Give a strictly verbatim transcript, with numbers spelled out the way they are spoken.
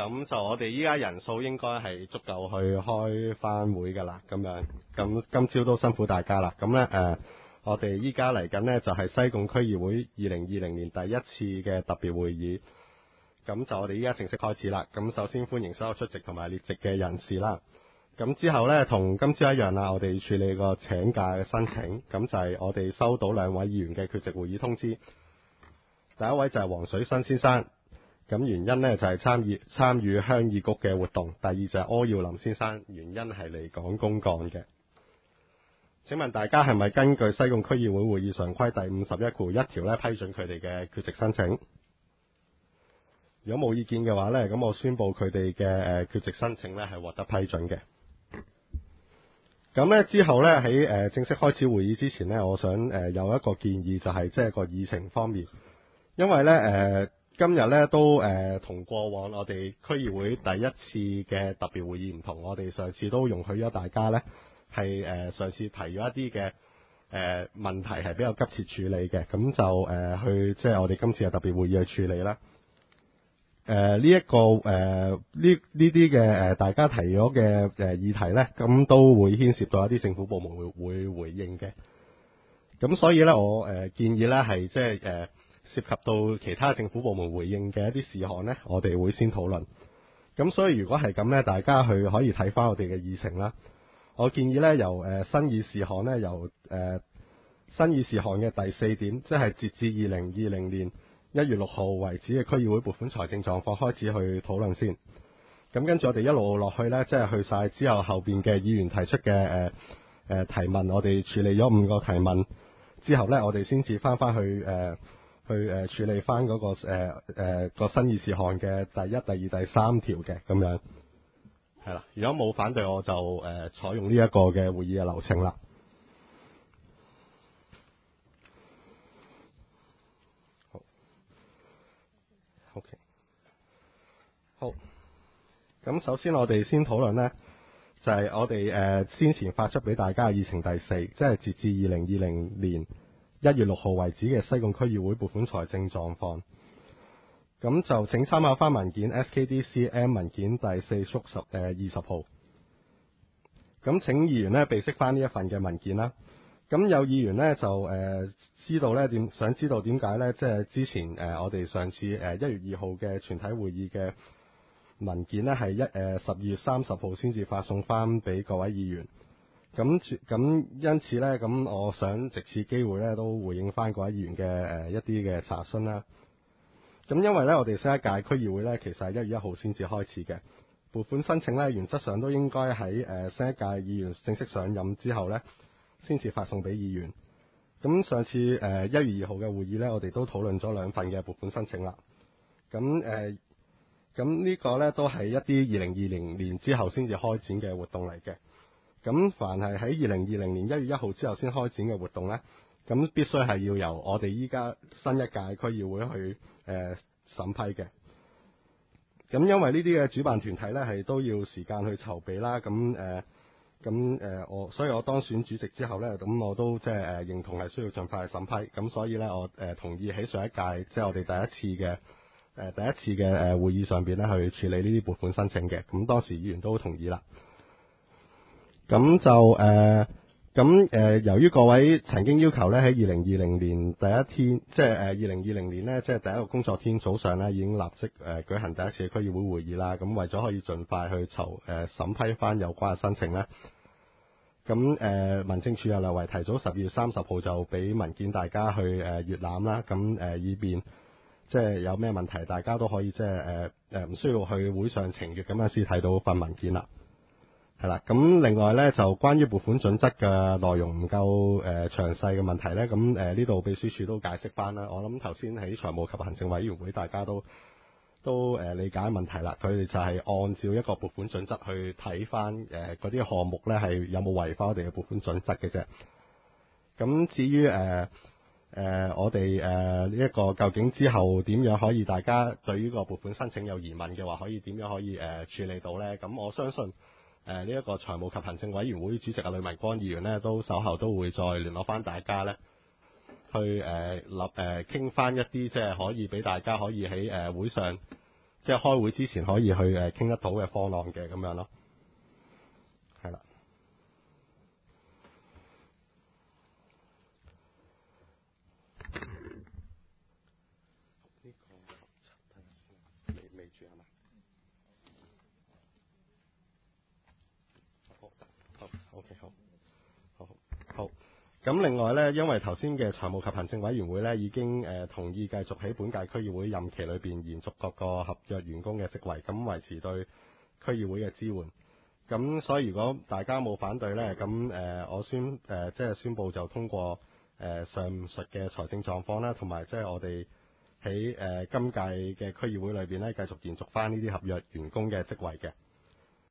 咁就我哋依家人數應該係足夠去開翻會㗎啦，咁樣，咁今朝都辛苦大家啦。咁咧誒，我哋依家嚟緊呢，就係西貢區議會二零二零年第一次嘅特別會議。咁就我哋依家正式開始啦。咁首先歡迎所有出席同埋列席嘅人士啦。咁之後呢，同今朝一樣啦，我哋處理個請假嘅申請。咁就係我哋收到兩位議員嘅缺席會議通知。第一位就係黃水新先生。咁原因呢，就係參與參與鄉議局嘅活動。第二就係柯耀林先生，原因係嚟講公幹嘅。請問大家係咪根據西貢區議會會議常規第五十一條一條咧批准佢哋嘅缺席申請？如果冇意見嘅話呢，咁我宣佈佢哋嘅誒缺席申請呢係獲得批准嘅。咁呢之後呢，喺誒正式開始會議之前呢，我想誒有一個建議，就係即係個議程方面，因為呢。誒、呃。今日咧都誒同、呃、過往我哋區議會第一次嘅特別會議唔同，我哋上次都容許咗大家咧係誒上次提咗一啲嘅誒問題係比較急切處理嘅，咁就誒、呃、去即係我哋今次嘅特別會議去處理啦。誒呢一個誒呢呢啲嘅誒大家提咗嘅誒議題咧，咁都會牽涉到一啲政府部門會會回應嘅。咁所以咧，我誒、呃、建議咧係即係誒。呃涉及到其他政府部門回應嘅一啲事項呢，我哋會先討論。咁所以如果係咁呢，大家去可以睇翻我哋嘅議程啦。我建議呢，由誒、呃、新議事項呢，由誒、呃、新議事項嘅第四點，即係截至二零二零年一月六號為止嘅區議會撥款財政狀況開始去討論先。咁跟住我哋一路落去呢，即係去晒之後後邊嘅議員提出嘅誒誒提問，我哋處理咗五個提問之後呢，我哋先至翻翻去誒。呃去誒、呃、處理翻嗰、那個誒誒、呃呃、個新議事項嘅第一、第二、第三條嘅咁樣，係啦。如果冇反對，我就誒、呃、採用呢一個嘅會議嘅流程啦。好，OK，好。咁首先我哋先討論呢，就係、是、我哋誒、呃、先前發出俾大家嘅議程第四，即係截至二零二零年一月六號為止嘅西貢區議會撥款財政狀況，咁就請參考翻文件 S K D C M 文件第四縮十誒二十號。咁請議員呢備悉翻呢一份嘅文件啦。咁有議員呢就誒、呃、知道呢點，想知道點解呢？即係之前誒、呃、我哋上次誒一、呃、月二號嘅全體會議嘅文件呢，係一誒十二月三十號先至發送翻俾各位議員。咁咁因此呢，咁我想藉此機會呢，都回應翻各位議員嘅誒、呃、一啲嘅查詢啦。咁因為呢，我哋新一屆區議會呢，其實係一月一號先至開始嘅撥款申請呢，原則上都應該喺誒、呃、新一屆議員正式上任之後呢，先至發送俾議員。咁上次誒一月二號嘅會議呢，我哋都討論咗兩份嘅撥款申請啦。咁誒咁呢個呢，都係一啲二零二零年之後先至開展嘅活動嚟嘅。咁凡係喺二零二零年一月一號之後先開展嘅活動呢，咁必須係要由我哋依家新一屆區議會去誒、呃、審批嘅。咁因為呢啲嘅主辦團體呢，係都要時間去籌備啦。咁誒咁誒我，所以我當選主席之後呢，咁我都即係誒認同係需要盡快去審批。咁所以呢，我誒、呃、同意喺上一屆即係、就是、我哋第一次嘅誒、呃、第一次嘅誒會議上邊呢，去處理呢啲撥款申請嘅。咁當時議員都同意啦。咁就誒，咁、呃、誒，由於各位曾經要求咧喺二零二零年第一天，即係誒二零二零年呢，即係第一個工作天早上呢，已經立即誒、呃、舉行第一次嘅區議會會議啦。咁為咗可以盡快去籌誒審批翻有關嘅申請呢，咁誒、呃、民政處又略為提早十二月三十號就俾文件大家去誒閲覽啦。咁誒、呃、以便即係有咩問題，大家都可以即係誒誒唔需要去會上呈閱咁樣先睇到份文件啦。係啦，咁另外咧就關於撥款準則嘅內容唔夠誒詳細嘅問題咧，咁誒呢度秘書處都解釋翻啦。我諗頭先喺財務及行政委員會大家都都誒、呃、理解問題啦，佢哋就係按照一個撥款準則去睇翻誒嗰啲項目咧係有冇違反我哋嘅撥款準則嘅啫。咁至於誒誒、呃呃、我哋誒呢一個究竟之後點樣可以大家對於個撥款申請有疑問嘅話，可以點樣可以誒、呃、處理到咧？咁我相信。誒呢一個財務及行政委員會主席阿呂文光議員呢，都稍後都會再聯絡翻大家呢，去誒立誒傾翻一啲即係可以俾大家可以喺誒、呃、會上即係開會之前可以去誒傾得到嘅方案嘅咁樣咯。係啦。未未住係嘛？好，好 ，OK， 好，好，好。咁另外咧，因為頭先嘅財務及行政委員會咧已經誒、呃、同意繼續喺本屆區議會任期裏邊延續各個合約員工嘅職位，咁維持對區議會嘅支援。咁所以如果大家冇反對咧，咁誒、呃、我宣誒、呃、即係宣佈就通過誒、呃、上述嘅財政狀況啦，同埋即係我哋喺誒今屆嘅區議會裏邊咧繼續延續翻呢啲合約員工嘅職位嘅。